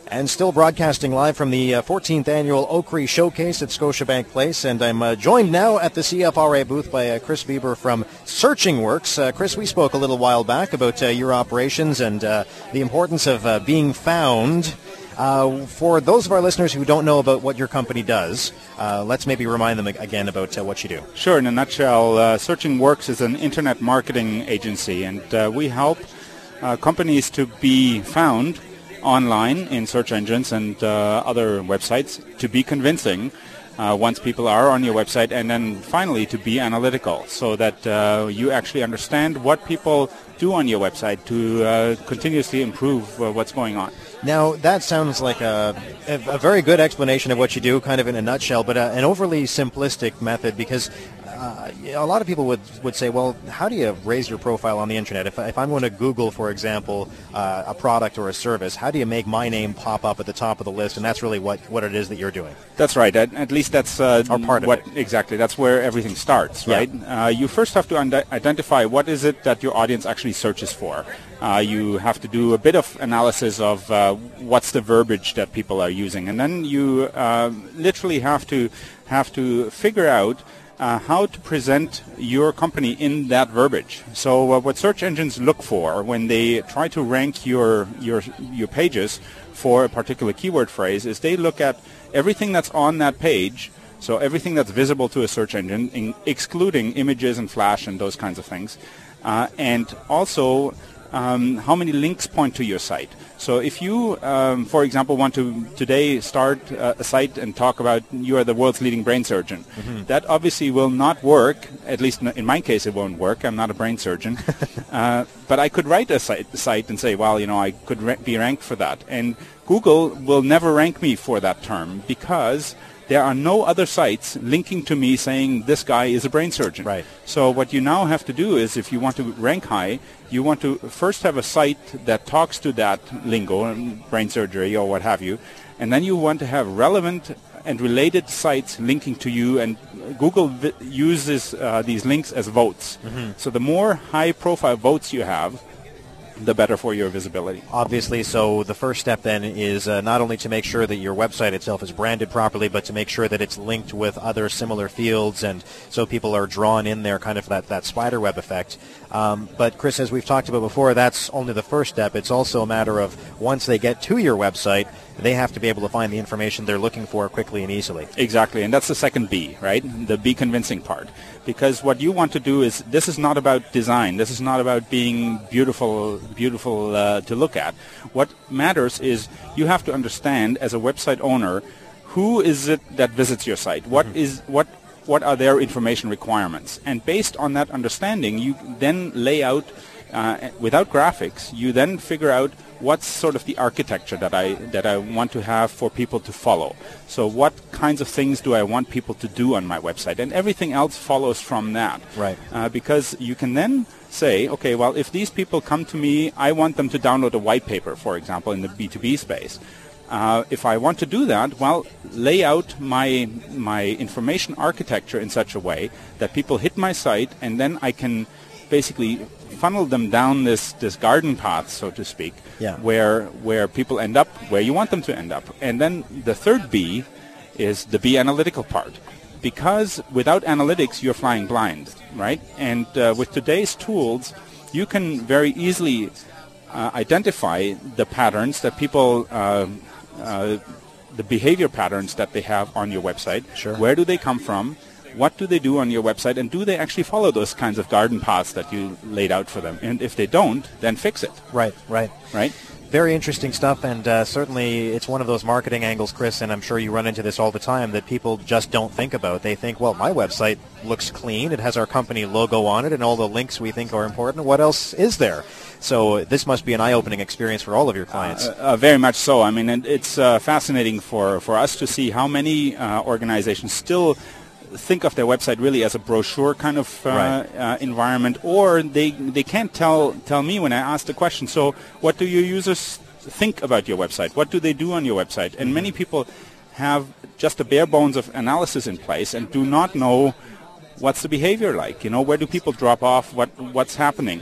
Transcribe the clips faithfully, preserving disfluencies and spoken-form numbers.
And still broadcasting live from the uh, fourteenth Annual Oakry Showcase at Scotiabank Place. And I'm uh, joined now at the C F R A booth by uh, Chris Bieber from Searching Works. Uh, Chris, we spoke a little while back about uh, your operations and uh, the importance of uh, being found. Uh, for those of our listeners who don't know about what your company does, uh, let's maybe remind them again about uh, what you do. Sure. In a nutshell, uh, Searching Works is an internet marketing agency, and uh, we help uh, companies to be found online in search engines and uh, other websites, to be convincing uh, once people are on your website, and then finally to be analytical, so that uh, you actually understand what people do on your website to uh, continuously improve uh, what's going on. Now, that sounds like a, a, a very good explanation of what you do, kind of in a nutshell, but uh, an overly simplistic method, because uh, a lot of people would, would say, well, how do you raise your profile on the internet? If, if I'm going to Google, for example, uh, a product or a service, how do you make my name pop up at the top of the list? And that's really what, what it is that you're doing. That's right. At, at least that's uh, or part of what, it. Exactly. That's where everything starts, right? Yeah. Uh, you first have to und- identify what is it that your audience actually searches for. Uh, you have to do a bit of analysis of uh, what's the verbiage that people are using, and then you uh, literally have to have to figure out uh, how to present your company in that verbiage. So uh, what search engines look for when they try to rank your your your pages for a particular keyword phrase is they look at everything that's on that page. So everything that's visible to a search engine, in, excluding images and flash and those kinds of things, uh, and also Um, how many links point to your site. So if you, um, for example, want to today start uh, a site and talk about you are the world's leading brain surgeon, mm-hmm. that obviously will not work, at least in my case it won't work. I'm not a brain surgeon. uh, but I could write a site, a site and say, well, you know, I could ra- be ranked for that. And Google will never rank me for that term because there are no other sites linking to me saying this guy is a brain surgeon. Right. So what you now have to do is, if you want to rank high, you want to first have a site that talks to that lingo, brain surgery or what have you, and then you want to have relevant and related sites linking to you, and Google vi- uses uh, these links as votes. Mm-hmm. So the more high-profile votes you have, the better for your visibility. Obviously, so the first step then is uh, not only to make sure that your website itself is branded properly, but to make sure that it's linked with other similar fields, and so people are drawn in there, kind of that, that spider web effect. Um, but Chris, as we've talked about before, that's only the first step. It's also a matter of once they get to your website, they have to be able to find the information they're looking for quickly and easily. Exactly, and that's the second B, right? The be convincing part. Because what you want to do is, this is not about design. This is not about being beautiful, beautiful uh, to look at. What matters is you have to understand, as a website owner, who is it that visits your site? What mm-hmm. is what what are their information requirements? And based on that understanding, you then lay out, uh, without graphics, you then figure out what's sort of the architecture that I that I want to have for people to follow. So what kinds of things do I want people to do on my website? And everything else follows from that. Right. Uh, because you can then say, okay, well, if these people come to me, I want them to download a white paper, for example, in the B two B space. Uh, if I want to do that, well, lay out my my information architecture in such a way that people hit my site, and then I can basically funnel them down this, this garden path, so to speak, yeah. where where people end up where you want them to end up. And then the third B is the be analytical part. Because without analytics, you're flying blind, right? And uh, with today's tools, you can very easily uh, identify the patterns that people, uh, uh, the behavior patterns that they have on your website. Sure. Where do they come from? What do they do on your website? And do they actually follow those kinds of garden paths that you laid out for them? And if they don't, then fix it. Right, right. Right? Very interesting stuff, and uh, certainly it's one of those marketing angles, Chris, and I'm sure you run into this all the time, that people just don't think about. They think, well, my website looks clean, it has our company logo on it, and all the links we think are important. What else is there? So this must be an eye-opening experience for all of your clients. Uh, uh, very much so. I mean, and it's uh, fascinating for, for us to see how many uh, organizations still think of their website really as a brochure kind of uh, right. uh, environment, or they they can't tell tell me when I ask the question, so what do your users think about your website? What do they do on your website? And many people have just a bare bones of analysis in place and do not know what's the behavior like. You know, where do people drop off? What what's happening?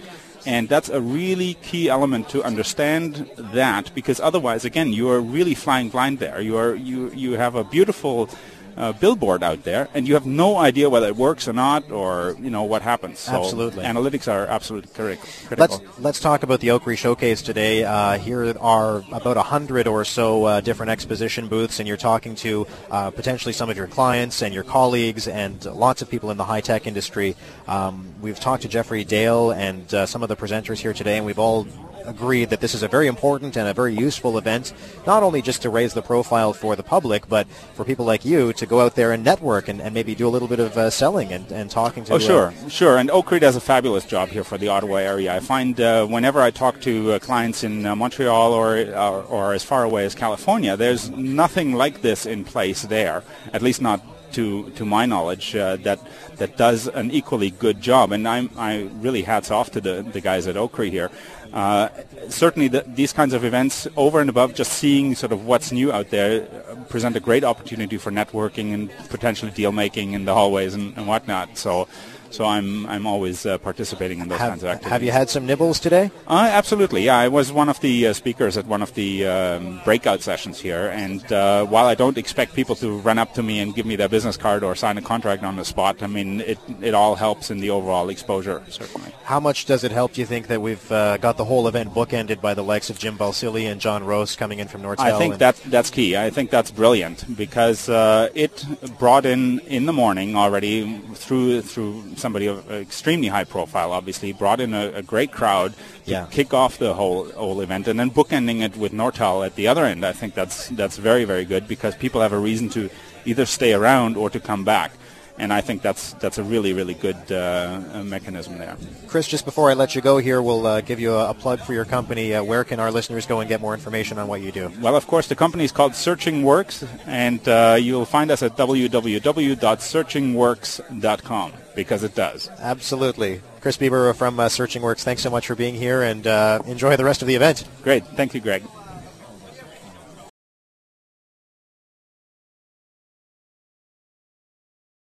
And that's a really key element to understand that, because otherwise, again, you are really flying blind there. You are you you have a beautiful uh, billboard out there, and you have no idea whether it works or not, or you know what happens. So absolutely, analytics are absolutely critical. Let's let's talk about the Oakry Showcase today. Uh, here are about a hundred or so uh, different exposition booths, and you're talking to uh, potentially some of your clients and your colleagues, and lots of people in the high tech industry. Um, we've talked to Jeffrey Dale and uh, some of the presenters here today, and we've all agreed that this is a very important and a very useful event, not only just to raise the profile for the public, but for people like you to go out there and network and, and maybe do a little bit of uh, selling and, and talking to... Oh, sure, uh, sure. And Oakry does a fabulous job here for the Ottawa area. I find uh, whenever I talk to uh, clients in uh, Montreal or, or or as far away as California, there's nothing like this in place there, at least not to to my knowledge, uh, that that does an equally good job. And I'm I really hats off to the, the guys at Oakry here. Uh, certainly the, these kinds of events, over and above just seeing sort of what's new out there, uh, present a great opportunity for networking and potentially deal making in the hallways and, and whatnot. So so I'm I'm always uh, participating in those have, kinds of activities. Have you had some nibbles today? Uh, absolutely, yeah. I was one of the uh, speakers at one of the um, breakout sessions here, and uh, while I don't expect people to run up to me and give me their business card or sign a contract on the spot, I mean, it, it all helps in the overall exposure, certainly. How much does it help, do you think, that we've uh, got the whole event bookended by the likes of Jim Balsillie and John Rose coming in from Nortel? I think that, that's key. I think that's brilliant, because uh, it brought in, in the morning already, through through somebody of extremely high profile, obviously, brought in a, a great crowd to yeah. kick off the whole whole event, and then bookending it with Nortel at the other end. I think that's that's very, very good, because people have a reason to either stay around or to come back. And I think that's that's a really, really good uh, mechanism there. Chris, just before I let you go here, we'll uh, give you a, a plug for your company. Uh, where can our listeners go and get more information on what you do? Well, of course, the company is called Searching Works, and uh, you'll find us at w w w dot searching works dot com, because it does. Absolutely. Chris Bieber from uh, Searching Works, thanks so much for being here, and uh, enjoy the rest of the event. Great. Thank you, Greg.